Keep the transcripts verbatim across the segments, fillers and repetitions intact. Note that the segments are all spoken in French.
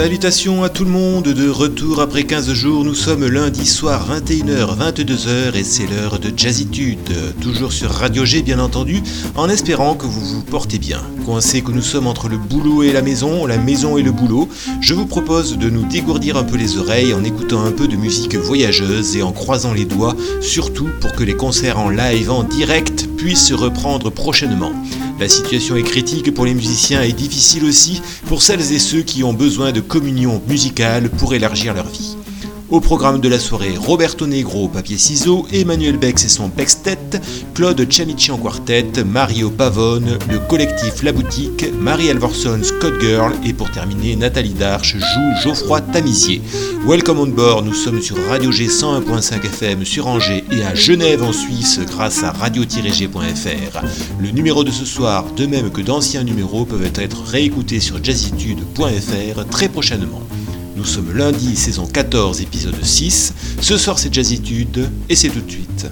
Salutations à tout le monde, de retour après quinze jours, nous sommes lundi soir vingt et une heures vingt-deux heures et c'est l'heure de Jazzitude, toujours sur Radio G bien entendu, en espérant que vous vous portez bien. Coincés que nous sommes entre le boulot et la maison, la maison et le boulot, je vous propose de nous dégourdir un peu les oreilles en écoutant un peu de musique voyageuse et en croisant les doigts, surtout pour que les concerts en live en direct puissent se reprendre prochainement. La situation est critique pour les musiciens et difficile aussi pour celles et ceux qui ont besoin de communion musicale pour élargir leur vie. Au programme de la soirée, Roberto Negro, papier-ciseaux, Emmanuel Bex et son Bextet, Claude Chamichi en quartet, Mario Pavone, le collectif La Boutique, Marie Alvorson, Scott Girl et pour terminer, Nathalie Darche joue Geoffroy Tamisier. Welcome on board, nous sommes sur Radio G cent un virgule cinq F M sur Angers et à Genève en Suisse grâce à radio tiret g point f r. Le numéro de ce soir, de même que d'anciens numéros, peuvent être réécoutés sur jazzitude point f r très prochainement. Nous sommes lundi, saison quatorze, épisode six. Ce soir c'est Jazzitude et c'est tout de suite.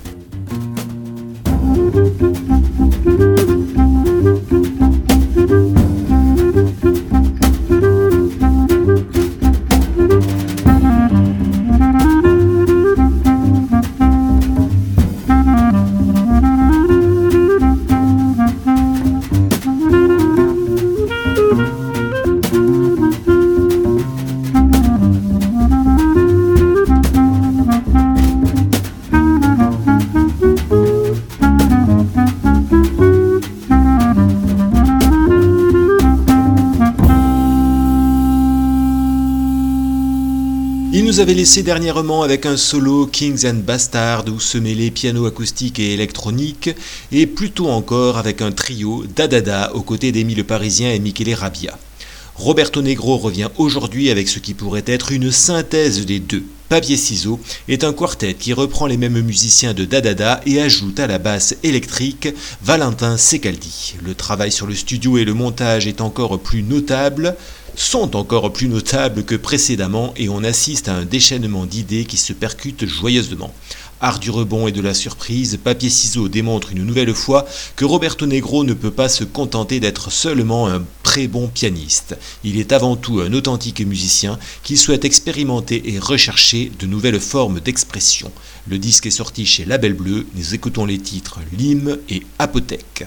Nous avait laissé dernièrement avec un solo Kings and Bastards où se mêlaient piano acoustique et électronique, et plus tôt encore avec un trio Dadada aux côtés d'Émile le Parisien et Michele Rabbia. Roberto Negro revient aujourd'hui avec ce qui pourrait être une synthèse des deux. Papier-ciseaux est un quartet qui reprend les mêmes musiciens de Dadada et ajoute à la basse électrique Valentin Secaldi. Le travail sur le studio et le montage est encore plus notable, sont encore plus notables que précédemment et on assiste à un déchaînement d'idées qui se percutent joyeusement. Art du rebond et de la surprise, Papier-ciseaux démontre une nouvelle fois que Roberto Negro ne peut pas se contenter d'être seulement un très bon pianiste. Il est avant tout un authentique musicien qui souhaite expérimenter et rechercher de nouvelles formes d'expression. Le disque est sorti chez Label Bleu, nous écoutons les titres Lime et Apothèque.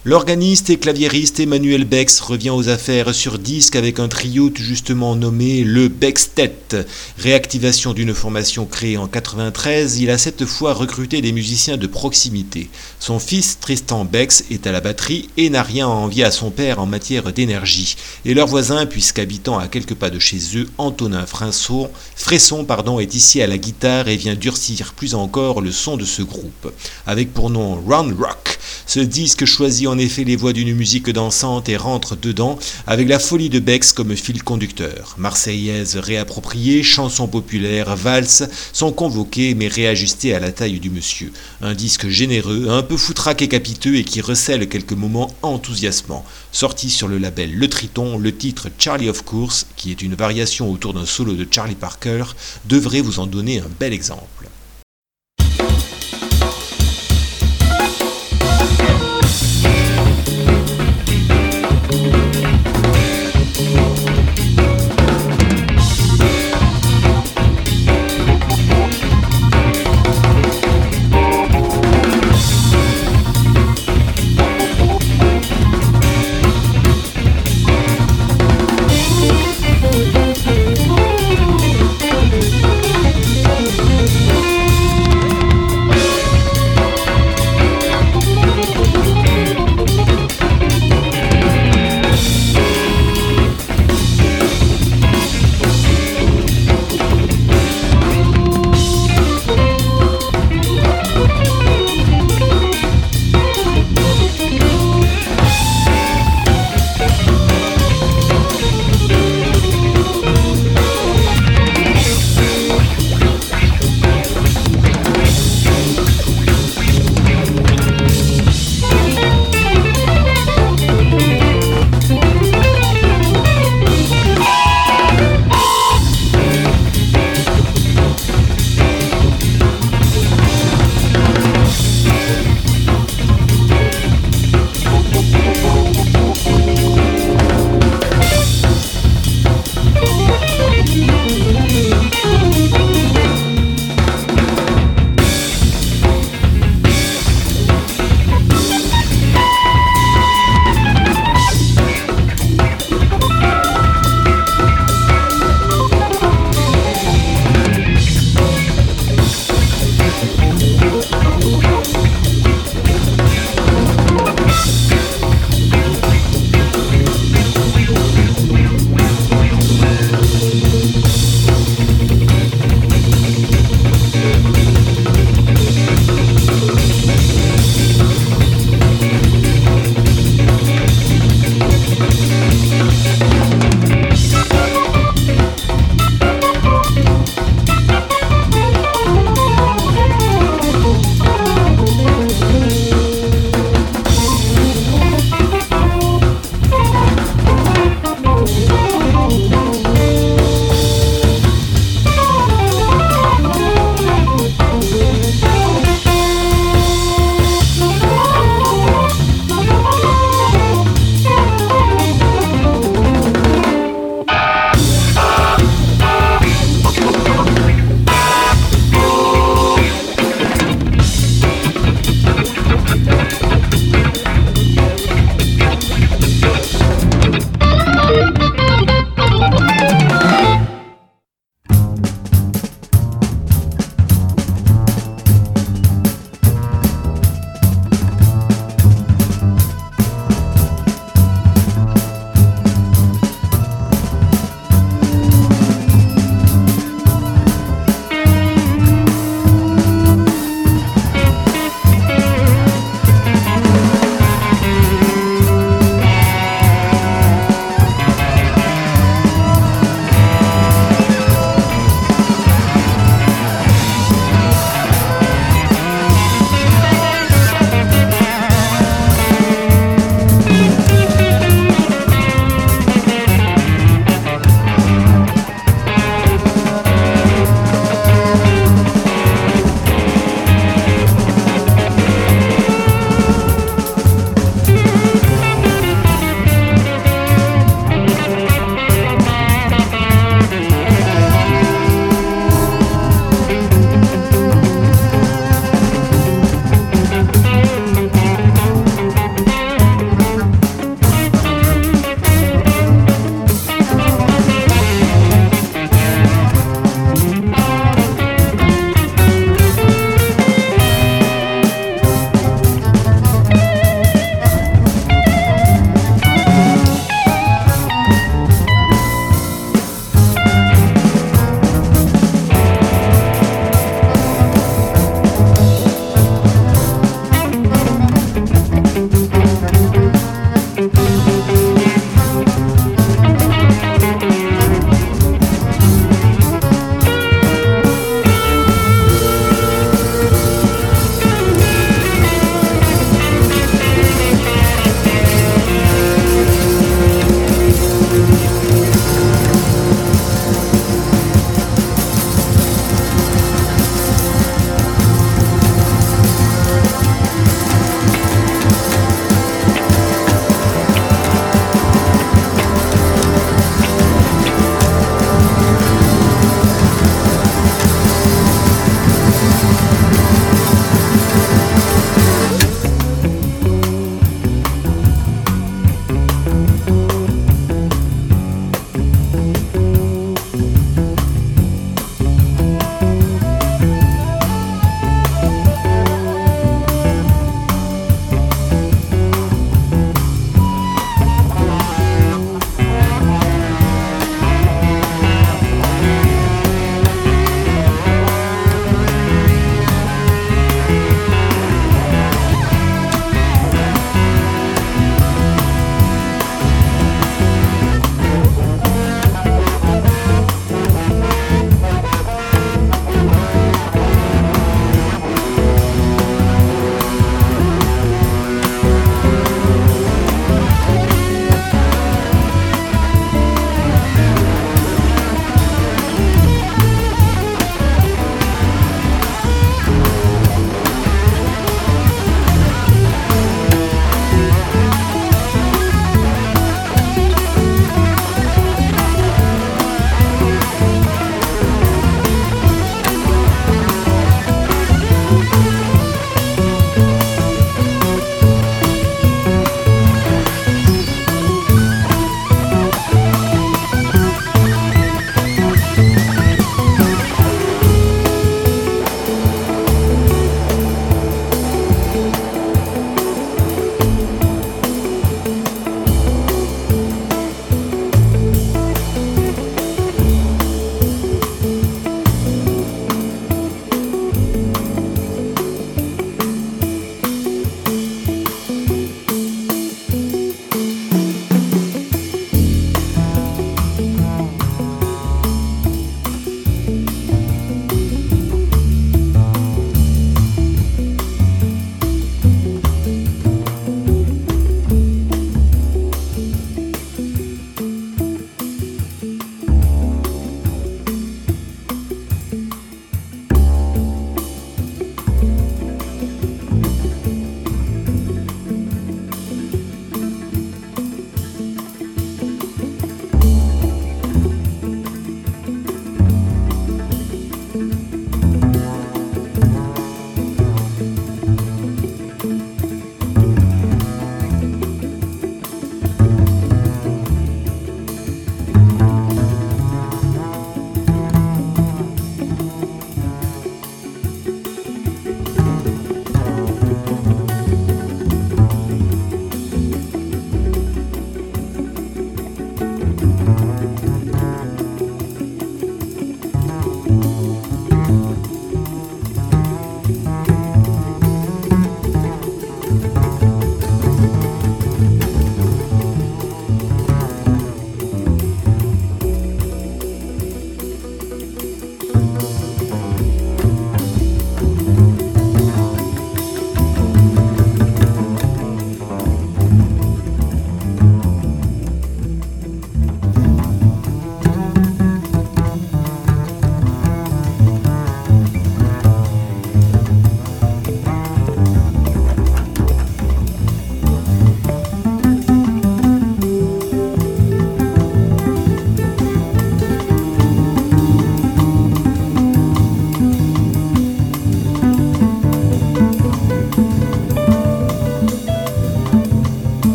L'organiste et claviériste Emmanuel Bex revient aux affaires sur disque avec un trio tout justement nommé le Bextet. Réactivation d'une formation créée en quatre-vingt-treize, il a cette fois recruté des musiciens de proximité. Son fils Tristan Bex est à la batterie et n'a rien à envier à son père en matière d'énergie. Et leur voisin, puisqu'habitant à quelques pas de chez eux, Antonin Fresson, Fresson pardon, est ici à la guitare et vient durcir plus encore le son de ce groupe. Avec pour nom Round Rock, ce disque choisit en effet les voix d'une musique dansante et rentre dedans avec la folie de Bex comme fil conducteur. Marseillaise réappropriée, chansons populaires, valses sont convoquées mais réajustées à la taille du monsieur. Un disque généreux, un peu foutraque et capiteux et qui recèle quelques moments enthousiasmants. Sorti sur le label Le Triton, le titre Charlie of Course, qui est une variation autour d'un solo de Charlie Parker, devrait vous en donner un bel exemple.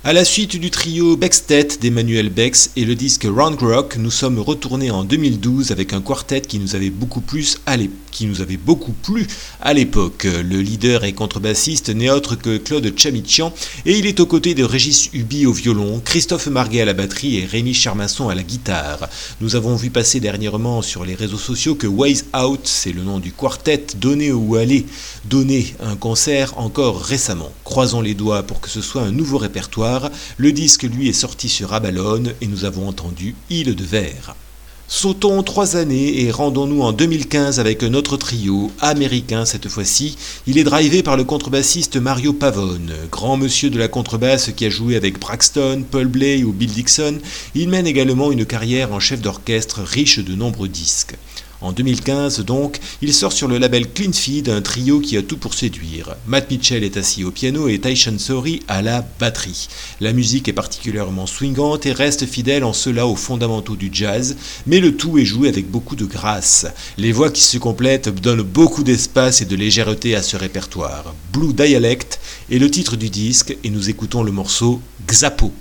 À la suite du trio Bextet d'Emmanuel Bex et le disque Round Rock, nous sommes retournés en deux mille douze avec un quartet qui nous avait beaucoup plus à l'é- qui nous avait beaucoup plu à l'époque. Le leader et contrebassiste n'est autre que Claude Chamichian et il est aux côtés de Régis Huby au violon, Christophe Marguet à la batterie et Rémi Charmasson à la guitare. Nous avons vu passer dernièrement sur les réseaux sociaux que Ways Out, c'est le nom du quartet, donnait ou allait donner un concert encore récemment. Croisons les doigts pour que ce soit un nouveau répertoire. Le disque, lui, est sorti sur Abalone et nous avons entendu Île de Verre. Sautons trois années et rendons-nous en deux mille quinze avec un autre trio, américain cette fois-ci. Il est drivé par le contrebassiste Mario Pavone, grand monsieur de la contrebasse qui a joué avec Braxton, Paul Bley ou Bill Dixon. Il mène également une carrière en chef d'orchestre riche de nombreux disques. En deux mille quinze, donc, il sort sur le label Clean Feed un trio qui a tout pour séduire. Matt Mitchell est assis au piano et Tyson Sori à la batterie. La musique est particulièrement swingante et reste fidèle en cela aux fondamentaux du jazz, mais le tout est joué avec beaucoup de grâce. Les voix qui se complètent donnent beaucoup d'espace et de légèreté à ce répertoire. Blue Dialect est le titre du disque et nous écoutons le morceau Xapo.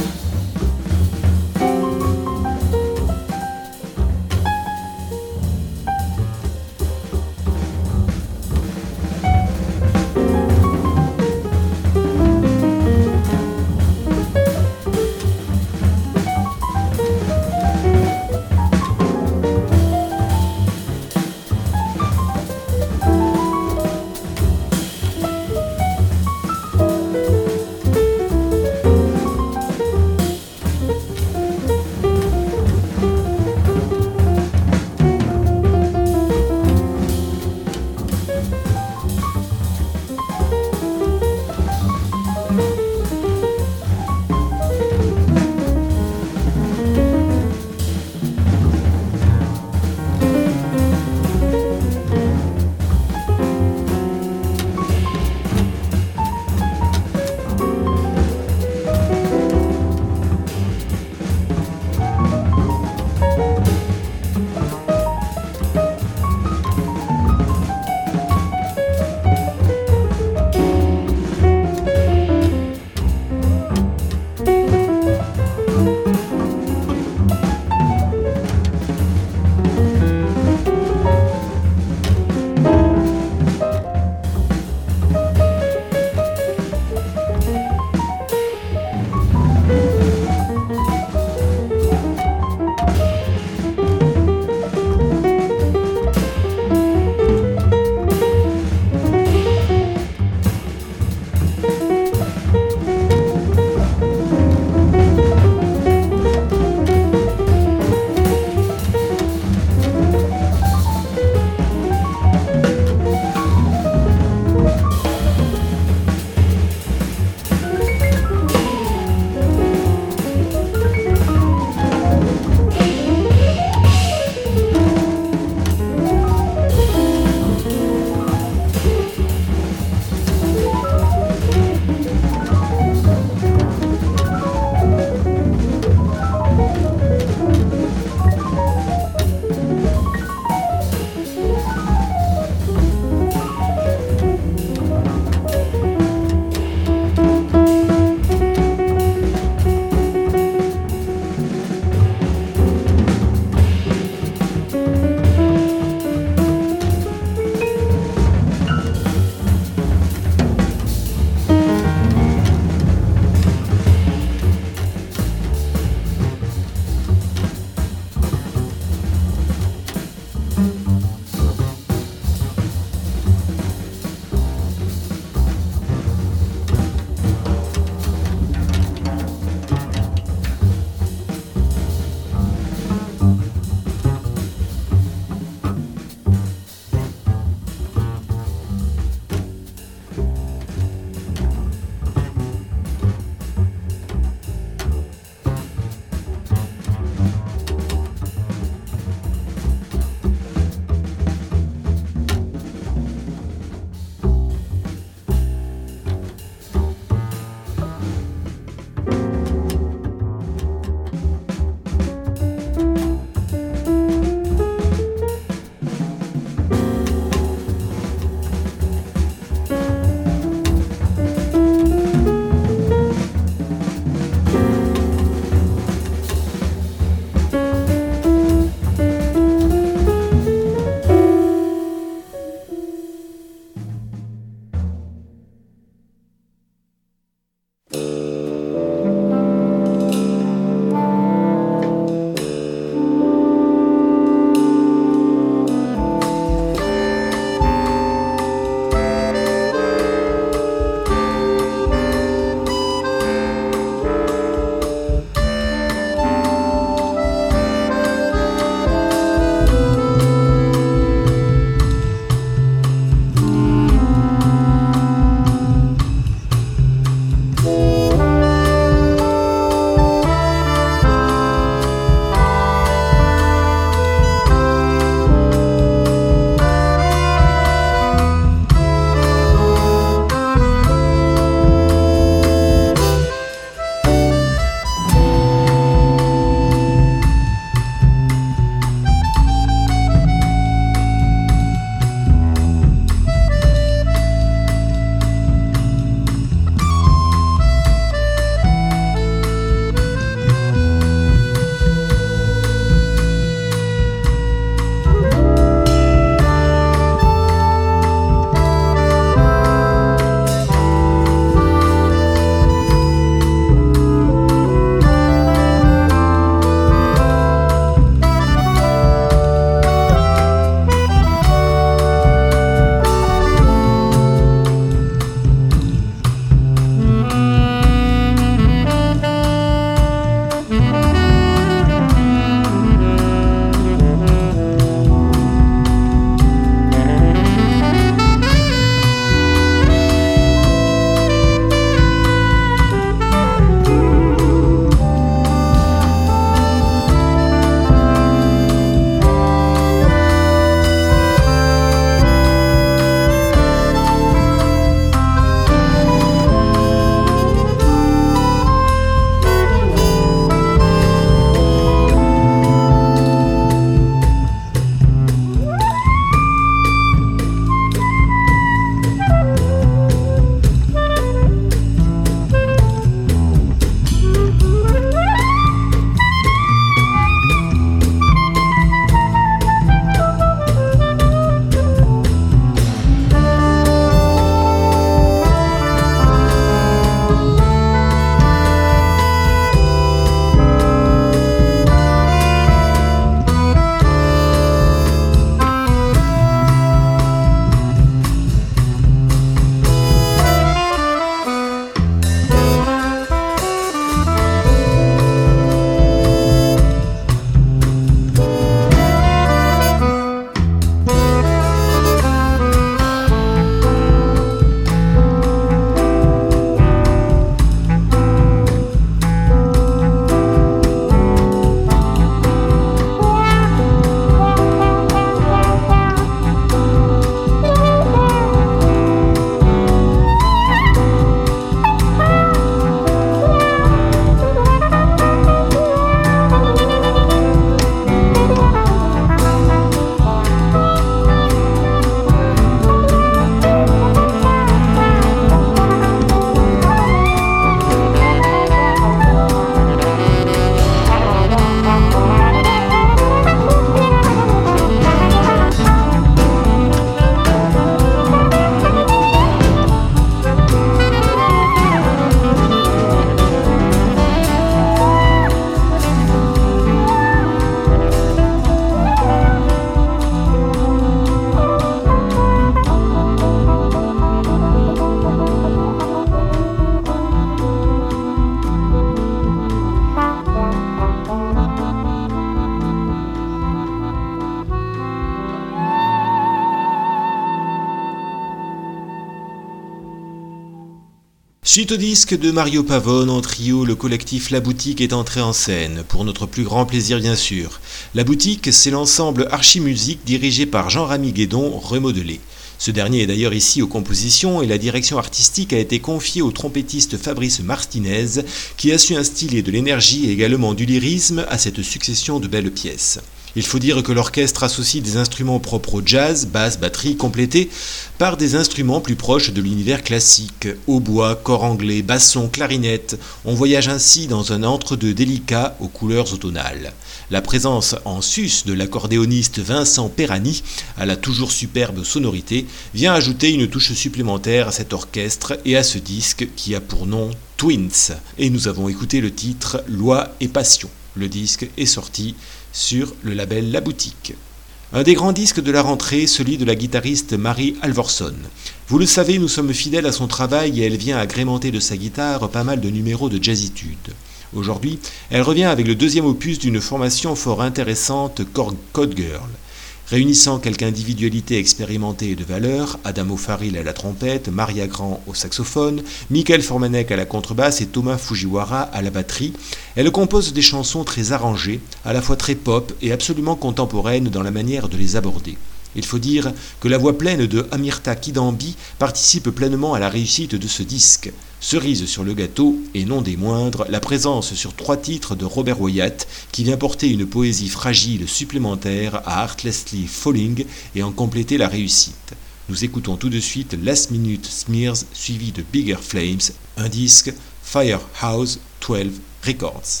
Suite au disque de Mario Pavone en trio, le collectif La Boutique est entré en scène, pour notre plus grand plaisir bien sûr. La Boutique, c'est l'ensemble Archimusique dirigé par Jean-Rami Guédon, remodelé. Ce dernier est d'ailleurs ici aux compositions et la direction artistique a été confiée au trompettiste Fabrice Martinez qui a su instiller de l'énergie et également du lyrisme à cette succession de belles pièces. Il faut dire que l'orchestre associe des instruments propres au jazz, basse, batterie, complétés par des instruments plus proches de l'univers classique, hautbois, cor anglais, basson, clarinette. On voyage ainsi dans un entre-deux délicat aux couleurs automnales. La présence en sus de l'accordéoniste Vincent Perani, à la toujours superbe sonorité, vient ajouter une touche supplémentaire à cet orchestre et à ce disque qui a pour nom Twins. Et nous avons écouté le titre Loi et Passion. Le disque est sorti sur le label La Boutique. Un des grands disques de la rentrée, celui de la guitariste Marie Alvorson. Vous le savez, nous sommes fidèles à son travail et elle vient agrémenter de sa guitare pas mal de numéros de jazzitude. Aujourd'hui, elle revient avec le deuxième opus d'une formation fort intéressante, Code Girl. Réunissant quelques individualités expérimentées et de valeur, Adamo Faril à la trompette, Maria Grand au saxophone, Michael Formanek à la contrebasse et Thomas Fujiwara à la batterie, elle compose des chansons très arrangées, à la fois très pop et absolument contemporaines dans la manière de les aborder. Il faut dire que la voix pleine de Amirta Kidambi participe pleinement à la réussite de ce disque. Cerise sur le gâteau, et non des moindres, la présence sur trois titres de Robert Wyatt, qui vient porter une poésie fragile supplémentaire à Heartlessly Falling et en compléter la réussite. Nous écoutons tout de suite Last Minute Smears suivi de Bigger Flames, un disque Firehouse douze Records.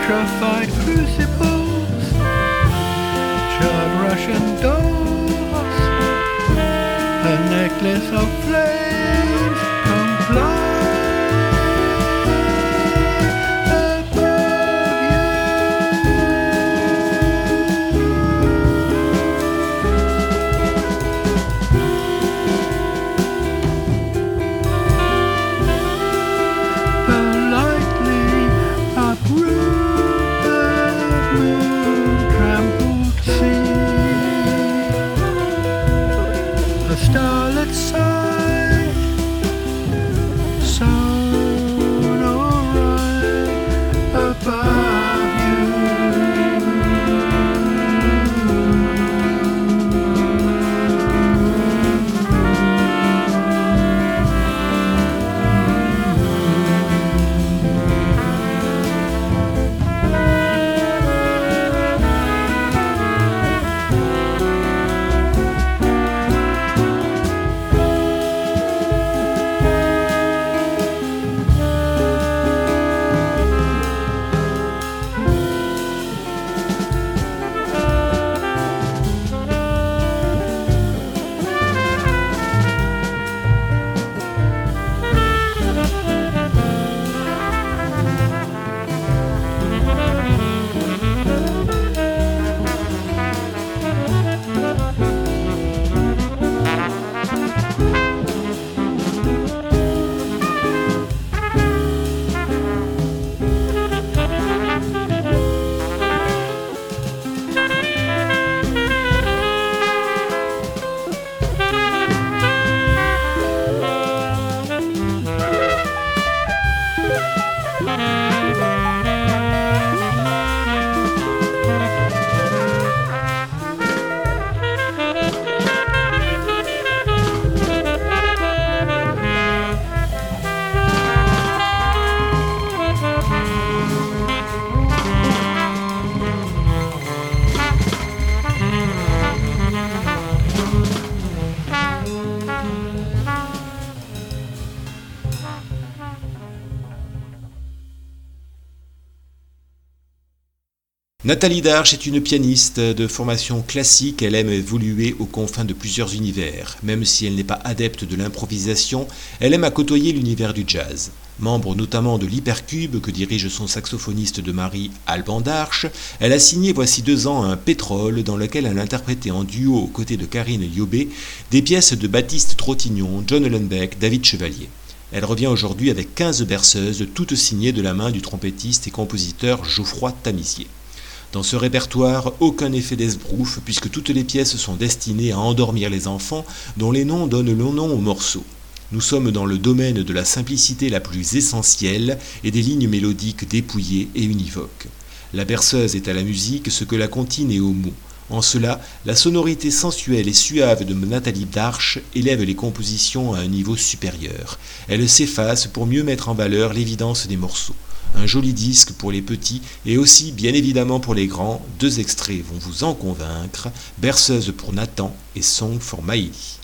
Electrified crucibles, charred Russian doors, a necklace of flames comply above you. Politely uproot the moon-trampled sea. A starlit sigh, sown alright above you. Nathalie Darche est une pianiste de formation classique, elle aime évoluer aux confins de plusieurs univers. Même si elle n'est pas adepte de l'improvisation, elle aime à côtoyer l'univers du jazz. Membre notamment de l'Hypercube que dirige son saxophoniste de mari Alban Darche, elle a signé voici deux ans un Pétrole dans lequel elle interprétait en duo aux côtés de Karine Liobé des pièces de Baptiste Trottignon, John Hollenbeck, David Chevalier. Elle revient aujourd'hui avec quinze berceuses, toutes signées de la main du trompettiste et compositeur Geoffroy Tamisier. Dans ce répertoire, aucun effet d'esbrouf puisque toutes les pièces sont destinées à endormir les enfants dont les noms donnent le nom aux morceaux. Nous sommes dans le domaine de la simplicité la plus essentielle et des lignes mélodiques dépouillées et univoques. La berceuse est à la musique ce que la comptine est aux mots. En cela, la sonorité sensuelle et suave de Nathalie Darche élève les compositions à un niveau supérieur. Elle s'efface pour mieux mettre en valeur l'évidence des morceaux. Un joli disque pour les petits et aussi bien évidemment pour les grands, deux extraits vont vous en convaincre, Berceuse pour Nathan et Song for Maïli.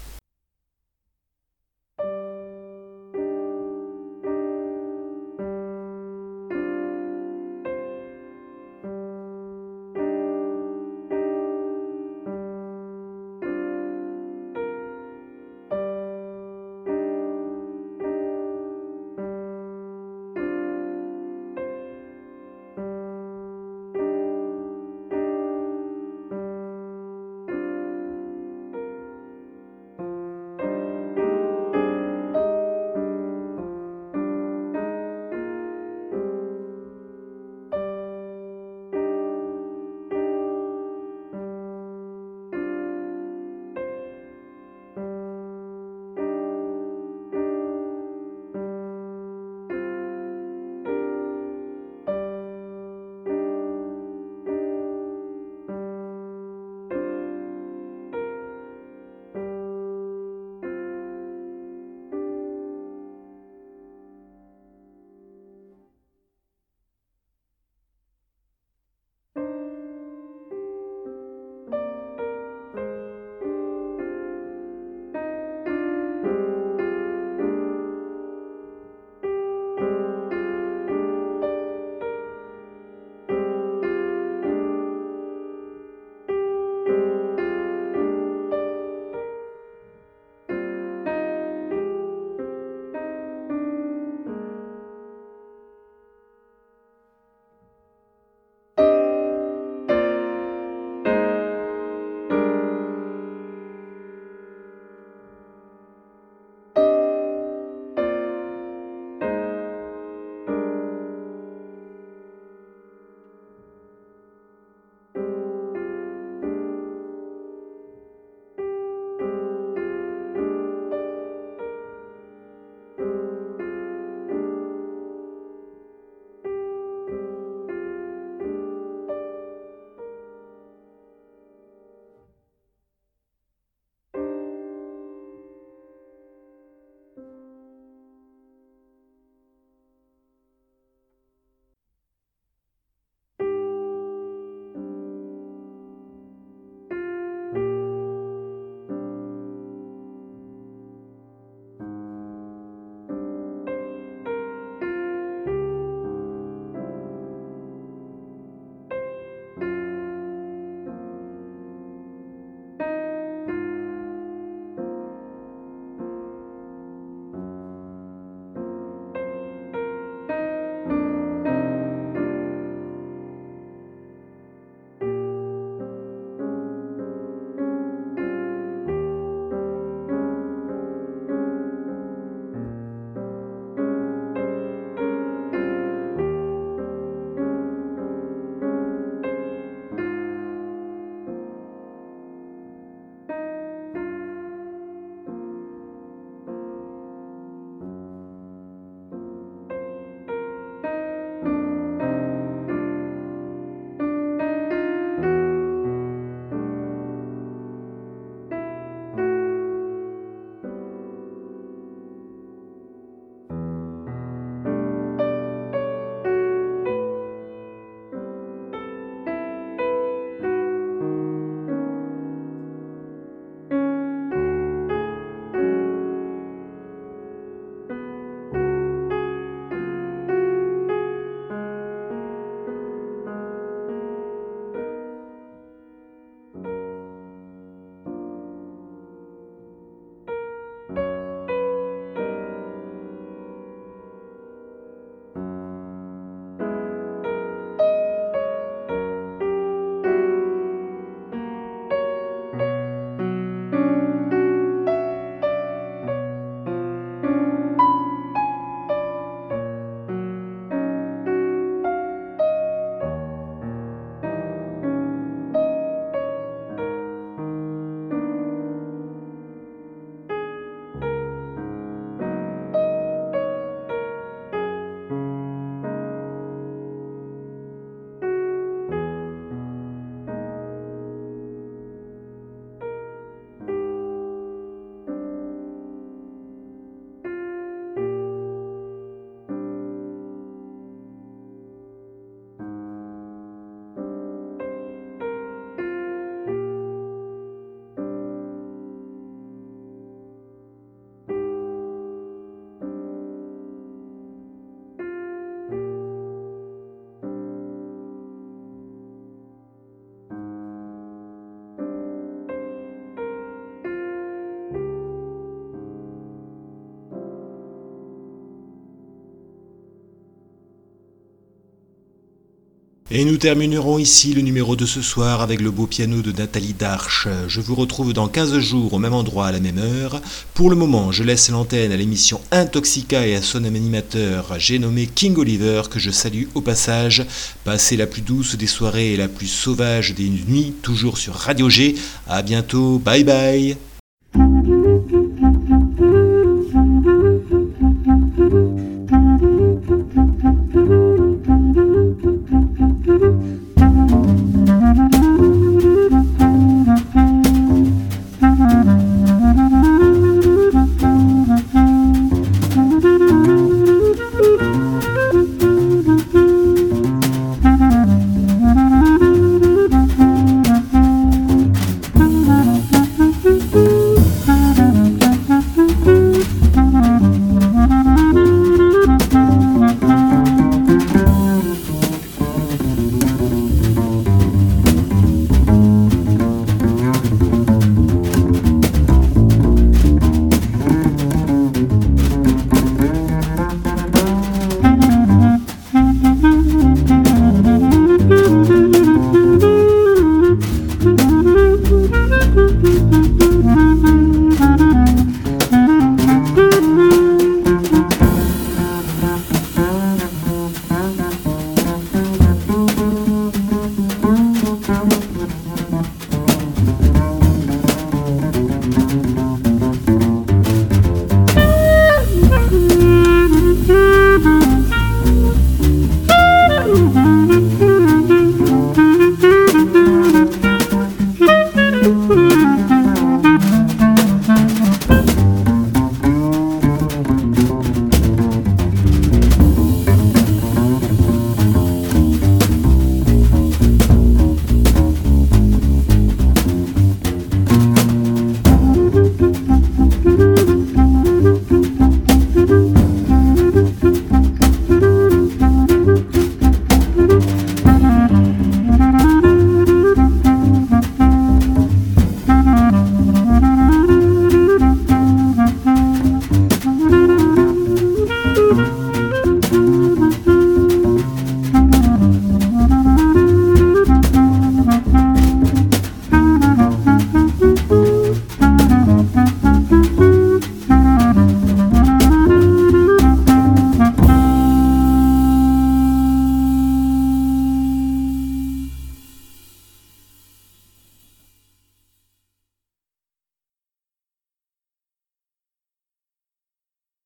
Et nous terminerons ici le numéro de ce soir avec le beau piano de Nathalie Darche. Je vous retrouve dans quinze jours au même endroit à la même heure. Pour le moment, je laisse l'antenne à l'émission Intoxica et à son animateur, j'ai nommé King Oliver, que je salue au passage. Passez la plus douce des soirées et la plus sauvage des nuits, toujours sur Radio G. À bientôt, bye bye.